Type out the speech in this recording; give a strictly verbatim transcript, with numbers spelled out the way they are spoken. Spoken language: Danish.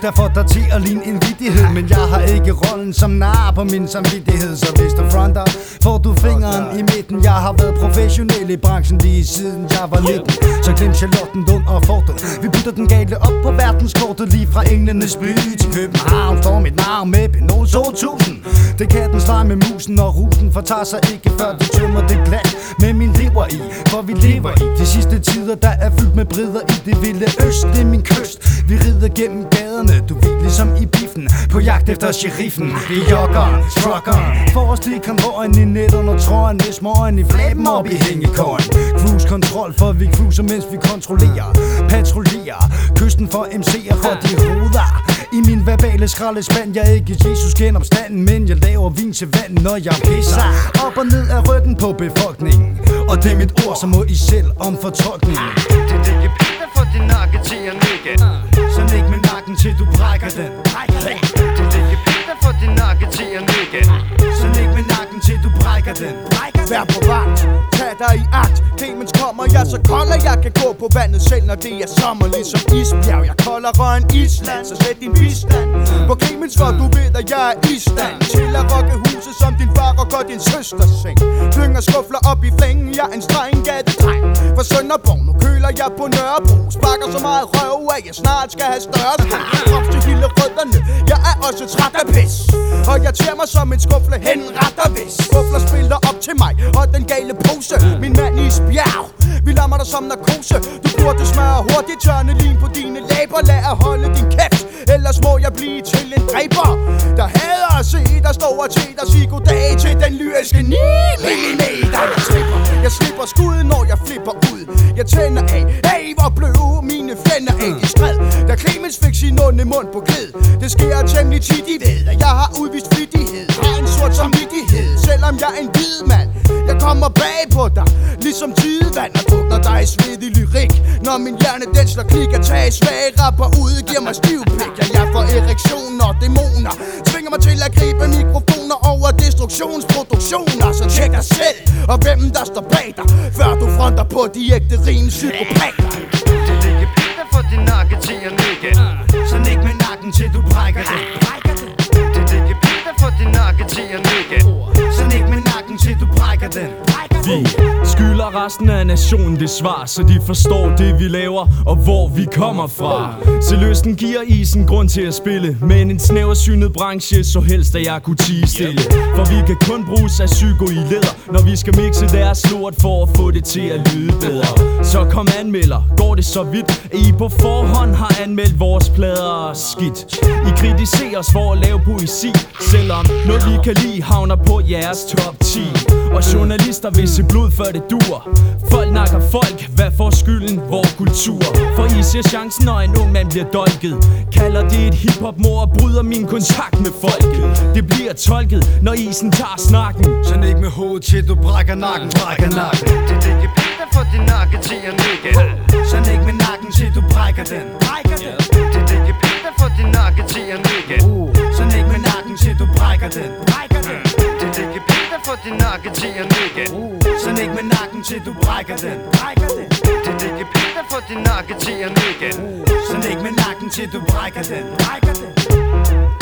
der får dig til at ligne en vittighed. Men jeg har ikke rollen som nar på min samvittighed. Så hvis du fronter, får du fingeren i midten. Jeg har været professionel i branchen lige siden jeg var nitten. Så glem Charlottenlund og Forten. Vi putter den gale op på verdenskortet. Lige fra englenes by til København står mit navn med Benol to tusind. Det kan den slege med musen, og rusen fortager sig ikke før du tømmer det glas med min lever i. For vi lever i de sidste tider, der er fyldt med brider i det vilde øst. Det er min kyst, vi rider gennem gaderne. Du ved ligesom i biffen, på jagt efter sheriffen. Det er joggeren, truckeren, forrest i konvojen i netterne og trøjen med smøgen i flæben op i hængekøjen. Cruise kontrol, for vi cruiser, mens vi kontrollerer. Patruljerer kysten for M C'er, for de ruder i min verbale skraldespand. Jeg er ikke Jesus genopstanden, men jeg laver vin til vand, når jeg pisser op og ned af ryggen på befolkningen. Og det er mit ord, så må I selv om fortolkningen. Det er ikke piller for din nakke til at nikke. Så nik med nakken til du brækker den. Det er ikke piller for din nakke til at nikke. Så nik med nakken til du brækker den. Vær på vagt, tag dig i agt. Clemens kommer jeg så kold, at jeg kan gå på vandet selv, når det er sommer. Ligesom isbjerg, jeg koldere end Island. Så sæt din bistand på Clemens, for du ved, at jeg er i stand til at rokke huset, som din far rokker din søsters seng. Klynger skuffler op i flængen, jeg er en streng gadedreng fra Sønderborg. Nu køler jeg på Nørrebro, sparker så meget røv af, jeg snart skal have større sko. Krops til hele rødderne, jeg er også træt af pis, og jeg tager mig som en skuffle hen retter vis. Skuffler spiller op til mig og den gale pose. Min mand Isbjerg, vi lammer dig som narkose. Du burde smøre hurtigt tørne lim på dine læber. Lad at holde din kæft, ellers må jeg blive til en dræber, der hader at se dig stå og til dig. Sig goddag til den lyriske ni millimeter. Jeg slipper, jeg slipper skud, når jeg flipper ud. Jeg tænder af, hey hvor bløde mine fjender af. De skred, da Clemens fik sin onde mund på glid. Det sker temmelig tit, I ved, at jeg har udvist flittighed. Har en sort samvittighed, selvom jeg er en hvid mand. Jeg kommer bag på dig, ligesom tidevand, og drukner dig i svedig lyrik. Når min hjerne den slår klik, at tage svage rapper ud, giver mig stivpik. Ja, jeg får erektioner og dæmoner, tvinger mig til at gribe mikrofoner over destruktionsproduktioner. Så tjek dig selv, og hvem der står bag dig, før du fronter på de ægte rim psykopater. Det er ikke piller for din nakke til at nikke. Så nik med nakken til du brækker den. Det er ikke piller for din nakke til at nikke. Så nik med nakken til du brækker den. Vi skylder resten af nationen det svar, så de forstår det vi laver og hvor vi kommer fra. Så løsten giver isen grund til at spille, men en snæversynet branche så helst at jeg kunne tie stille. For vi kan kun bruges af psyko i læder, når vi skal mixe deres lort for at få det til at lyde bedre. Så kom anmelder, går det så vidt at I på forhånd har anmeldt vores plader skidt. I kritiserer os for at lave poesi, selvom noget vi kan lide havner på jeres top ti. Og journalister vil se blod før det dur. Folk nakker folk, hvad får skylden? Vor kultur. For I ser chancen, når en ung mand bliver dolket. Kalder det et hiphop-mord og bryder min kontakt med folket. Det bliver tolket, når isen tager snakken. Så nik med hovedet til du brækker nakken, brækker nakken. Det er ikke piller for din nakke til at nikke. Så nik med nakken til du brækker den. Det er ikke piller for din nakke til at nikke. Så nik med nakken til du brækker den. Det er ikke piller for din nakke til at nikke. Så nik med nakken til du brækker den. Det er ikke piller for din nakke til at nikke. Så nik med nakken til du brækker den.